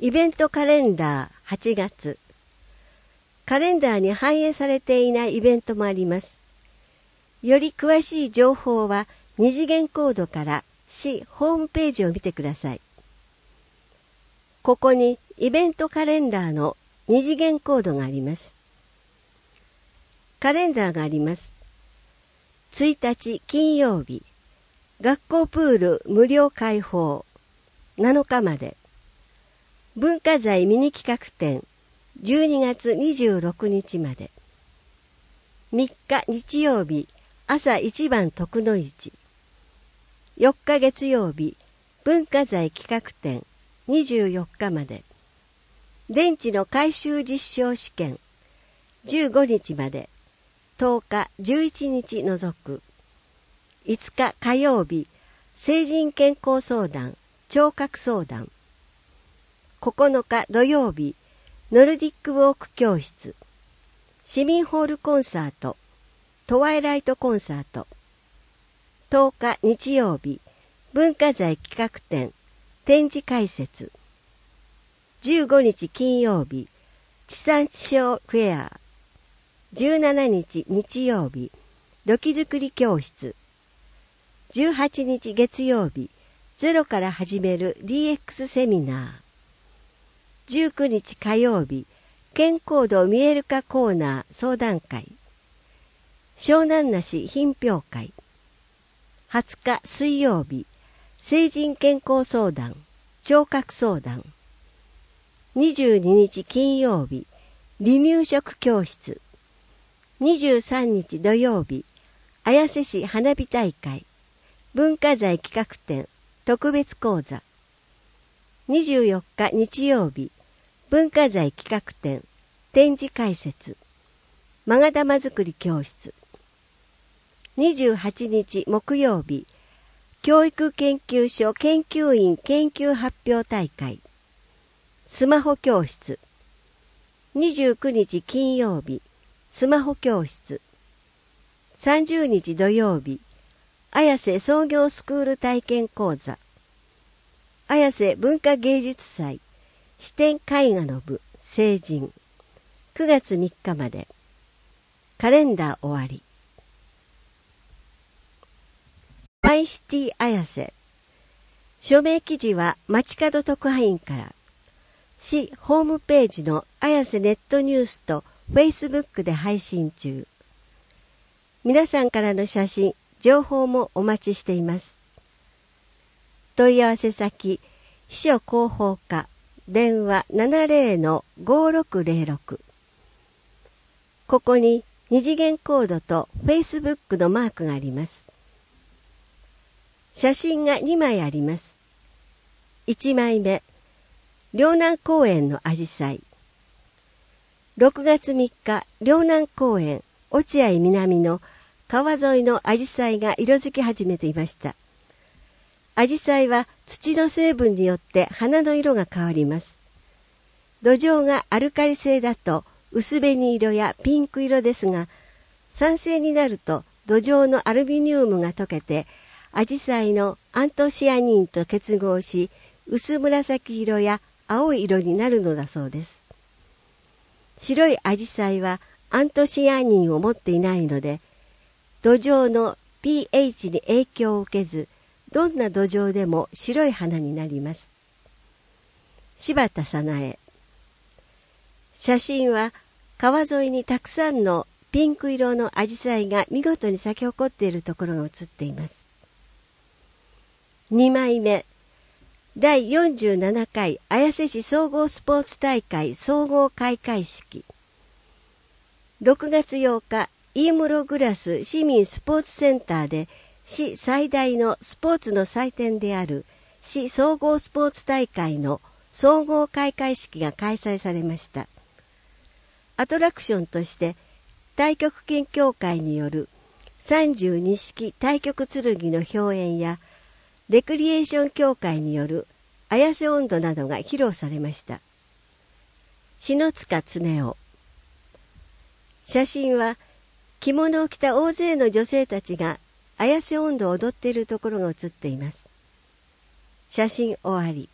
イベントカレンダー8月。カレンダーに反映されていないイベントもあります。より詳しい情報は二次元コードから市ホームページを見てください。ここにイベントカレンダーの二次元コードがあります。カレンダーがあります。1日金曜日、学校プール無料開放、7日まで。文化財ミニ企画展、12月26日まで。3日日曜日、朝一番徳の市。4日月曜日、文化財企画展、24日まで。電池の回収実証試験、15日まで。10日、11日除く。5日火曜日、成人健康相談、聴覚相談。9日土曜日、ノルディックウォーク教室。市民ホールコンサート、トワイライトコンサート。10日日曜日、文化財企画展、展示解説。15日金曜日、地産地消フェア。17日日曜日、土器作り教室。18日月曜日、ゼロから始める DX セミナー。19日火曜日、健康度見える化コーナー相談会。湘南梨品評会。20日水曜日、成人健康相談、聴覚相談。22日金曜日、離乳食教室。23日土曜日、綾瀬市花火大会、文化財企画展、特別講座。24日日曜日、文化財企画展、展示解説、勾玉作り教室。28日木曜日、教育研究所研究員研究発表大会、スマホ教室。29日金曜日、スマホ教室。30日土曜日、綾瀬創業スクール体験講座。綾瀬文化芸術祭、視点絵画の部、成人。9月3日まで。カレンダー終わり。マイシティ綾瀬。署名記事は街角特派員から。市ホームページの綾瀬ネットニュースとフェイスブックで配信中。皆さんからの写真、情報もお待ちしています。問い合わせ先、秘書広報課、電話 70-5606。ここに二次元コードとフェイスブックのマークがあります。写真が2枚あります。1枚目、陵南公園のアジサイ。6月3日、陵南公園、落合南の川沿いのアジサイが色づき始めていました。アジサイは土の成分によって花の色が変わります。土壌がアルカリ性だと薄紅色やピンク色ですが、酸性になると土壌のアルミニウムが溶けて、アジサイのアントシアニンと結合し、薄紫色や青い色になるのだそうです。白いアジサイはアントシアニンを持っていないので、土壌の pH に影響を受けず、どんな土壌でも白い花になります。柴田早苗。写真は川沿いにたくさんのピンク色のアジサイが見事に咲き誇っているところが写っています。2枚目、第47回綾瀬市総合スポーツ大会総合開会式。6月8日、イームログラス市民スポーツセンターで市最大のスポーツの祭典である市総合スポーツ大会の総合開会式が開催されました。アトラクションとして太極拳協会による32式太極剣の表演やレクリエーション協会による綾瀬音頭などが披露されました。篠塚恒夫。写真は着物を着た大勢の女性たちが綾瀬音頭を踊っているところが写っています。写真終わり。